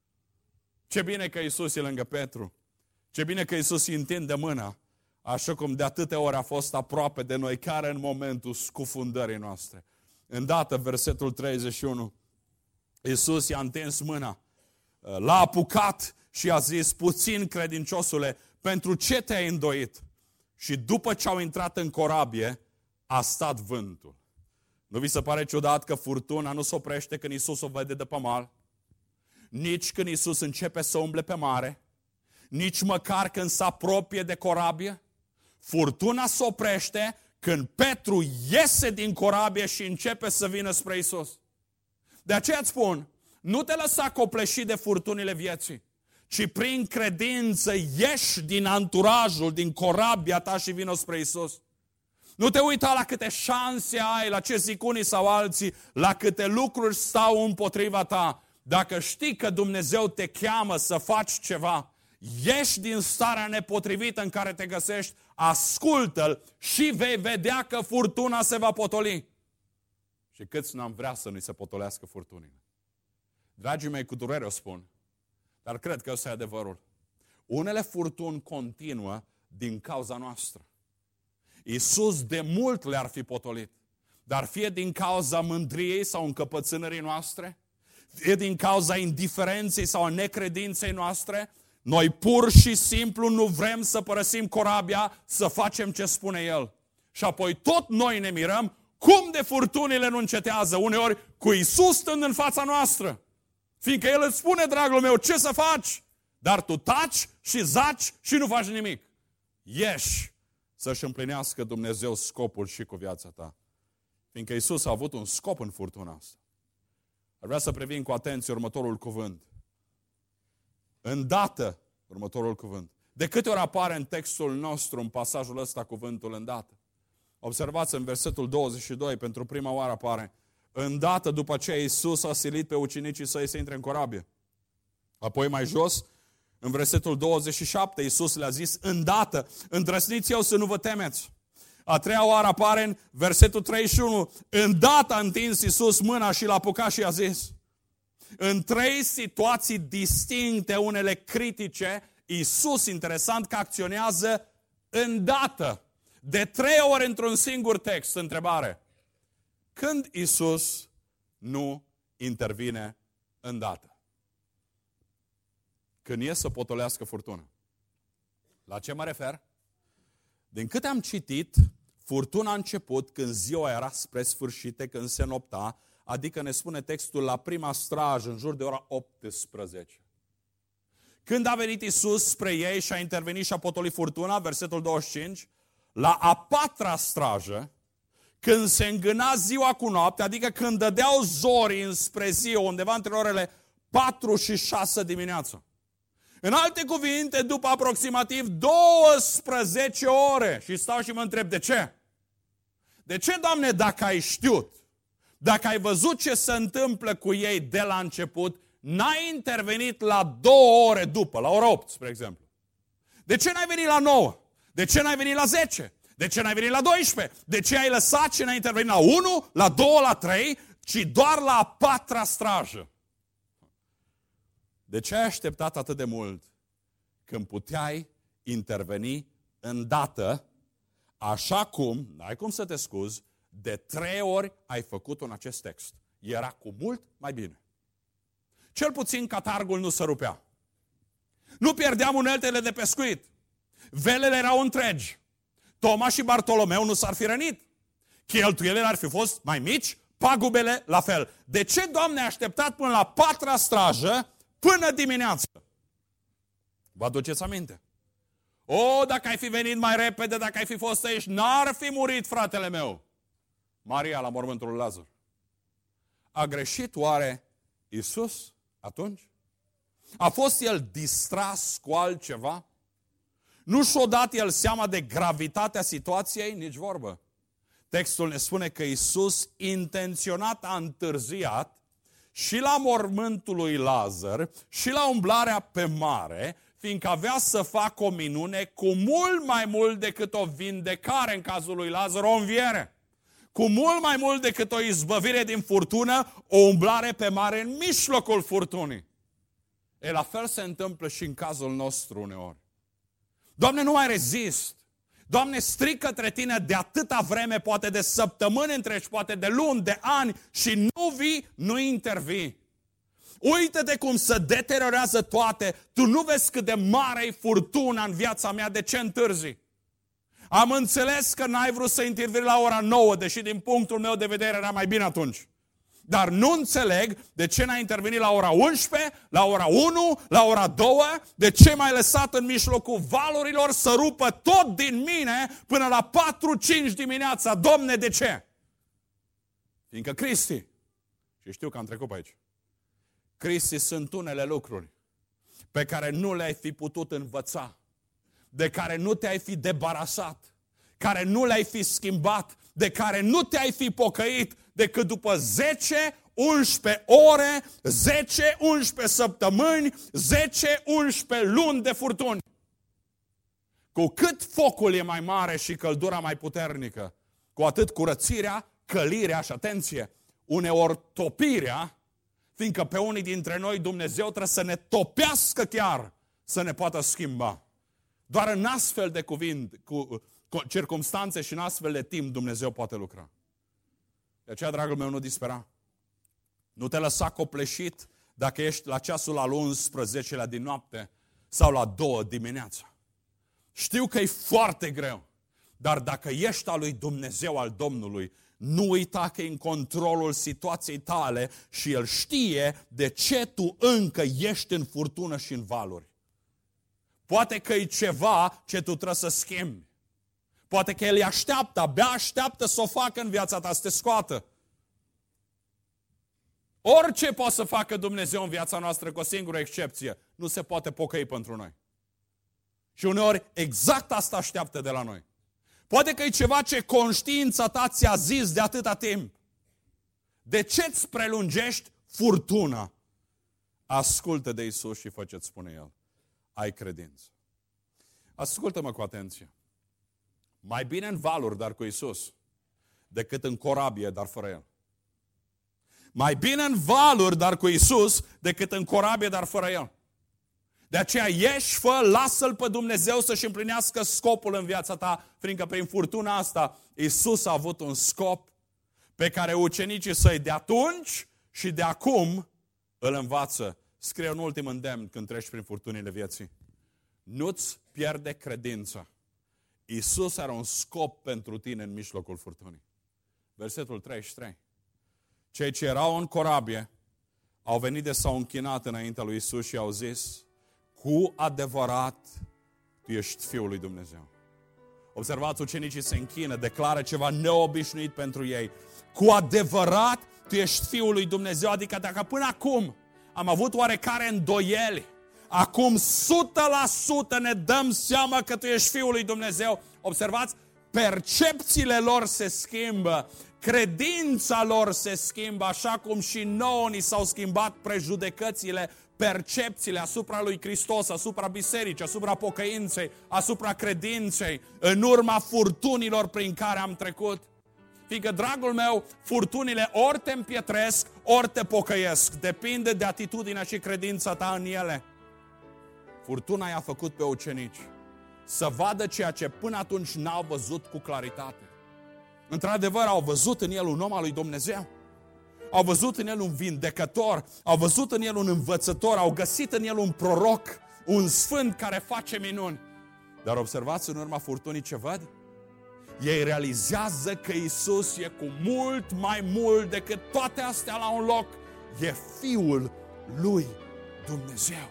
S1: Ce bine că Iisus e lângă Petru. Ce bine că Iisus îi întinde mâna, așa cum de atâtea ori a fost aproape de noi, chiar în momentul scufundării noastre. Îndată, versetul 31, Iisus i-a întins mâna, l-a apucat și a zis, puțin credinciosule, pentru ce te-ai îndoit? Și după ce au intrat în corabie, a stat vântul. Nu vi se pare ciudat că furtuna nu se oprește când Iisus o vede de pe mal? Nici când Iisus începe să umble pe mare? Nici măcar când se apropie de corabie? Furtuna se oprește când Petru iese din corabie și începe să vină spre Iisus. De aceea îți spun, nu te lăsa copleșit de furtunile vieții, ci prin credință ieși din anturajul, din corabia ta și vină spre Iisus. Nu te uita la câte șanse ai, la ce zic unii sau alții, la câte lucruri stau împotriva ta. Dacă știi că Dumnezeu te cheamă să faci ceva, ieși din starea nepotrivită în care te găsești, ascultă-L și vei vedea că furtuna se va potoli. Și câți n-am vrea să nu-i se potolească furtunile? Dragii mei, cu durere o spun, dar cred că ăsta e adevărul. Unele furtuni continuă din cauza noastră. Iisus de mult le-ar fi potolit, dar fie din cauza mândriei sau încăpățânării noastre, fie din cauza indiferenței sau a necredinței noastre, noi pur și simplu nu vrem să părăsim corabia, să facem ce spune El. Și apoi tot noi ne mirăm cum de furtunile nu încetează, uneori cu Iisus stând în fața noastră. Fiindcă El îți spune, dragul meu, ce să faci, dar tu taci și zaci și nu faci nimic. Ieși să-și împlinească Dumnezeu scopul și cu viața ta. Fiindcă Iisus a avut un scop în furtuna asta. Ar vrea să privim cu atenție următorul cuvânt. Îndată, următorul cuvânt. De câte ori apare în textul nostru, în pasajul ăsta, cuvântul îndată? Observați în versetul 22, pentru prima oară apare. Îndată după ce Iisus a silit pe ucenicii săi să intre în corabie. Apoi mai jos, în versetul 27, Iisus le-a zis, îndată, îndrăsniți eu să nu vă temeți. A treia oară apare în versetul 31, îndată a întins Iisus mâna și l-a apucat și a zis. În trei situații distincte, unele critice, Iisus, interesant că acționează îndată. De 3 ori într-un singur text, întrebare. Când Iisus nu intervine îndată? Când e să potolească furtuna. La ce mă refer? Din câte am citit, furtuna a început când ziua era spre sfârșite, când se nopta, adică ne spune textul la prima strajă, în jur de ora 18. Când a venit Iisus spre ei și a intervenit și a potolit furtuna, versetul 25, la a patra strajă, când se îngâna ziua cu noapte, adică când dădeau zorii înspre ziua, undeva între orele 4 și 6 dimineața. În alte cuvinte, după aproximativ 12 ore. Și stau și mă întreb, de ce? De ce, Doamne, dacă ai știut, dacă ai văzut ce se întâmplă cu ei de la început, n-ai intervenit la 2 ore după, la ora 8, spre exemplu? De ce n-ai venit la 9? De ce n-ai venit la 10? De ce n-ai venit la 12? De ce ai lăsat și n-ai intervenit la 1, la 2, la 3, ci doar la a patra strajă? De ce ai așteptat atât de mult când puteai interveni îndată, așa cum, n-ai cum să te scuzi, de 3 ori ai făcut-o în acest text? Era cu mult mai bine. Cel puțin catargul nu se rupea. Nu pierdeam uneltele de pescuit. Velele erau întregi. Toma și Bartolomeu nu s-ar fi rănit. Cheltuielile ar fi fost mai mici, pagubele la fel. De ce, Doamne, ai așteptat până la 4-a strajă, până dimineață? Vă aduceți aminte? O, dacă ai fi venit mai repede, dacă ai fi fost aici, n-ar fi murit fratele meu. Maria la mormântul lui Lazar. A greșit oare Iisus atunci? A fost el distras cu altceva? Nu și-o dat el seama de gravitatea situației? Nici vorbă. Textul ne spune că Iisus intenționat a întârziat și la mormântul lui Lazar și la umblarea pe mare, fiindcă avea să facă o minune cu mult mai mult decât o vindecare în cazul lui Lazar, o înviere. Cu mult mai mult decât o izbăvire din furtună, o umblare pe mare în mijlocul furtunii. La fel se întâmplă și în cazul nostru uneori. Doamne, nu mai rezist. Doamne, strig către Tine de atâta vreme, poate de săptămâni întregi, poate de luni, de ani și nu vii, nu intervii. Uită-te cum se deteriorează toate. Tu nu vezi cât de mare e furtuna în viața mea, de ce întârzi? Am înțeles că n-ai vrut să intervii la ora 9, deși din punctul meu de vedere era mai bine atunci. Dar nu înțeleg de ce n-ai intervenit la ora 11, la ora 1, la ora 2, de ce m-ai lăsat în mijlocul valurilor să rupă tot din mine până la 4-5 dimineața. Domne, de ce? Fiindcă Cristi, și știu că am trecut pe aici, Cristi sunt unele lucruri pe care nu le-ai fi putut învăța, de care nu te-ai fi debarasat, care nu le-ai fi schimbat, de care nu te-ai fi pocăit, decât după 10-11 ore, 10-11 săptămâni, 10-11 luni de furtuni. Cu cât focul e mai mare și căldura mai puternică, cu atât curățirea, călirea și, atenție, uneori topirea, fiindcă pe unii dintre noi Dumnezeu trebuie să ne topească chiar, să ne poată schimba. Doar în astfel de circumstanțe și în astfel de timp Dumnezeu poate lucra. De aceea, dragul meu, nu dispera. Nu te lăsa copleșit dacă ești la ceasul al 11-lea din noapte sau la 2 dimineața. Știu că e foarte greu, dar dacă ești al lui Dumnezeu, al Domnului, nu uita că e în controlul situației tale și El știe de ce tu încă ești în furtună și în valuri. Poate că e ceva ce tu trebuie să schimbi. Poate că El îi așteaptă, abia așteaptă să o facă în viața ta, să te scoată. Orice poate să facă Dumnezeu în viața noastră, cu o singură excepție, nu se poate pocăi pentru noi. Și uneori exact asta așteaptă de la noi. Poate că e ceva ce conștiința ta ți-a zis de atâta timp. De ce îți prelungești furtuna? Ascultă de Iisus și fă ce-ți spune El. Ai credință. Ascultă-mă cu atenție. Mai bine în valuri, dar cu Iisus, decât în corabie, dar fără El. Mai bine în valuri, dar cu Iisus, decât în corabie, dar fără El. De aceea ieși, fă, lasă-L pe Dumnezeu să-și împlinească scopul în viața ta, fiindcă prin furtuna asta Iisus a avut un scop pe care ucenicii săi de atunci și de acum îl învață. Scrie un ultim îndemn când treci prin furtunile vieții. Nu-ți pierde credința. Iisus are un scop pentru tine în mijlocul furtunii. Versetul 33. Cei ce erau în corabie au venit de s-au închinat înaintea lui Iisus și au zis: cu adevărat, Tu ești Fiul lui Dumnezeu. Observați, ucenicii se închină, declară ceva neobișnuit pentru ei. Cu adevărat, Tu ești Fiul lui Dumnezeu. Adică dacă până acum am avut oarecare îndoieli, acum 100% ne dăm seama că Tu ești Fiul lui Dumnezeu. Observați, percepțiile lor se schimbă, credința lor se schimbă, așa cum și nouă ni s-au schimbat prejudecățile, percepțiile asupra lui Hristos, asupra bisericii, asupra pocăinței, asupra credinței, în urma furtunilor prin care am trecut. Fiindcă, dragul meu, furtunile ori te împietresc, ori te pocăiesc. Depinde de atitudinea și credința ta în ele. Furtuna i-a făcut pe ucenici să vadă ceea ce până atunci n-au văzut cu claritate. Într-adevăr, au văzut în el un om al lui Dumnezeu. Au văzut în el un vindecător, au văzut în el un învățător, au găsit în el un proroc, un sfânt care face minuni. Dar observați în urma furtunii ce văd? Ei realizează că Iisus e cu mult mai mult decât toate astea la un loc. E Fiul lui Dumnezeu.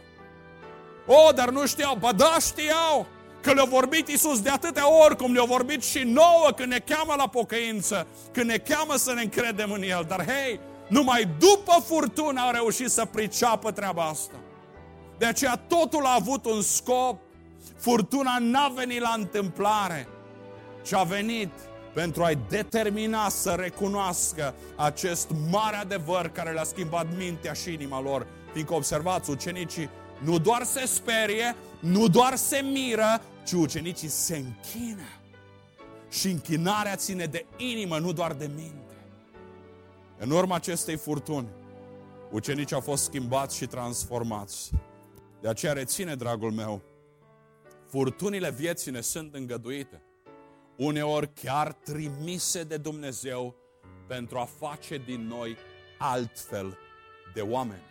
S1: Dar nu știau, ba da, știau că le-a vorbit Iisus de atâtea ori, cum le-a vorbit și nouă când ne cheamă la pocăință, când ne cheamă să ne încredem în El. Dar hei, numai după furtună au reușit să priceapă treaba asta. De aceea totul a avut un scop. Furtuna n-a venit la întâmplare, ci a venit pentru a-i determina să recunoască acest mare adevăr care le-a schimbat mintea și inima lor. Fiindcă observați, ucenicii nu doar se sperie, nu doar se miră, ci ucenicii se închină. Și închinarea ține de inimă, nu doar de minte. În urma acestei furtuni, ucenicii au fost schimbați și transformați. De aceea reține, dragul meu, furtunile vieții ne sunt îngăduite. Uneori chiar trimise de Dumnezeu pentru a face din noi altfel de oameni.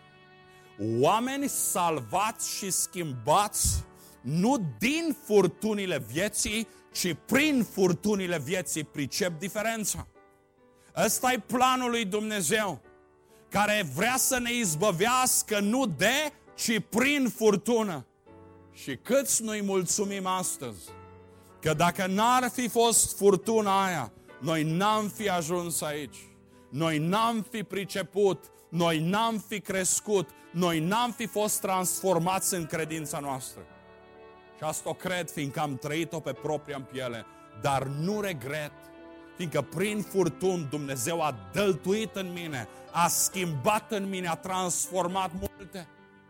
S1: Oameni salvați și schimbați nu din furtunile vieții, ci prin furtunile vieții. Pricep diferența. Ăsta e planul lui Dumnezeu, care vrea să ne izbăvească nu de, ci prin furtună. Și câți nu-i mulțumim astăzi că dacă n-ar fi fost furtuna aia, noi n-am fi ajuns aici. Noi n-am fi priceput, noi n-am fi crescut, noi n-am fi fost transformați în credința noastră. Și asta o cred, fiindcă am trăit-o pe propria piele, dar nu regret, fiindcă prin furtuni Dumnezeu a dăltuit în mine, a schimbat în mine, a transformat multe.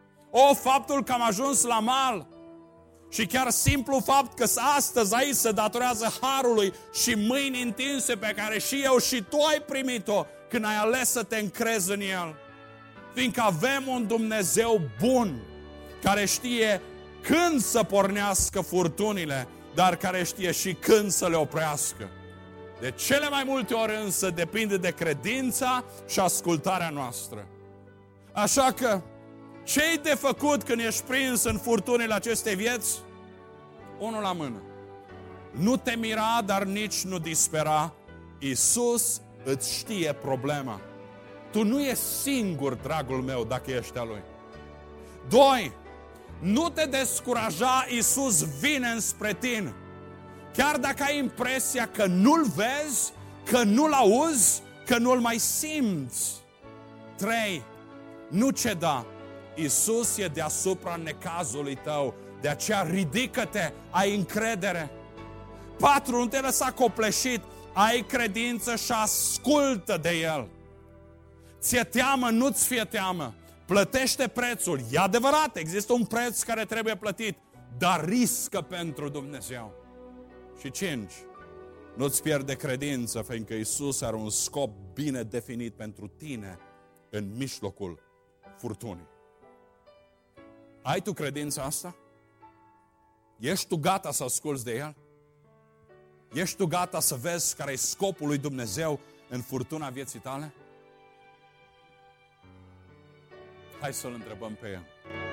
S1: Faptul că am ajuns la mal și chiar simplu fapt că astăzi aici se datorează harului și mâini întinse pe care și eu și tu ai primit-o când ai ales să te încrezi în El. Fiindcă avem un Dumnezeu bun, care știe când să pornească furtunile, dar care știe și când să le oprească. De cele mai multe ori însă depinde de credința și ascultarea noastră. Așa că, ce-i de făcut când ești prins în furtunile acestei vieți? Unul la mână. Nu te mira, dar nici nu dispera. Iisus îți știe problema. Tu nu ești singur, dragul meu, dacă ești a Lui. 2. Nu te descuraja, Iisus vine înspre tine. Chiar dacă ai impresia că nu-L vezi, că nu-L auzi, că nu-L mai simți. 3. Nu ceda. Iisus e deasupra necazului tău. De aceea ridică-te, ai încredere. 4. Nu te lăsa copleșit, ai credință și ascultă de El. Ți-e teamă, nu-ți fie teamă. Plătește prețul. E adevărat, există un preț care trebuie plătit, dar riscă pentru Dumnezeu. Și 5. Nu-ți pierde credință, fiindcă Iisus are un scop bine definit pentru tine în mijlocul furtunii. Ai tu credința asta? Ești tu gata să asculți de El? Ești tu gata să vezi care e scopul lui Dumnezeu în furtuna vieții tale? Hai să-L întrebăm pe El.